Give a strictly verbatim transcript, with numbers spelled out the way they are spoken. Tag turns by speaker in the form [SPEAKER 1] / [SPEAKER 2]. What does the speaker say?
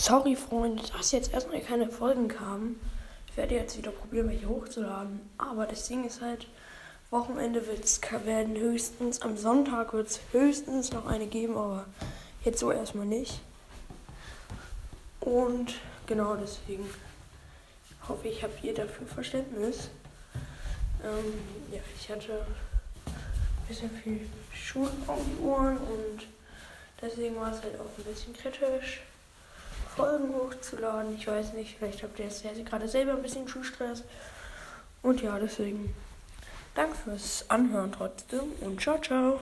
[SPEAKER 1] Sorry, Freunde, dass jetzt erstmal keine Folgen kamen. Ich werde jetzt wieder probieren, welche hochzuladen. Aber das Ding ist halt, Wochenende wird's, werden höchstens, am Sonntag wird es höchstens noch eine geben, aber jetzt so erstmal nicht. Und genau deswegen hoffe ich, habt ihr dafür Verständnis. Ähm, ja, ich hatte ein bisschen viel Schule auf die Ohren und deswegen war es halt auch ein bisschen kritisch, Folgen hochzuladen. Ich weiß nicht, vielleicht habt ihr jetzt gerade selber ein bisschen Schulstress. Und ja, deswegen danke fürs Anhören trotzdem und ciao, ciao.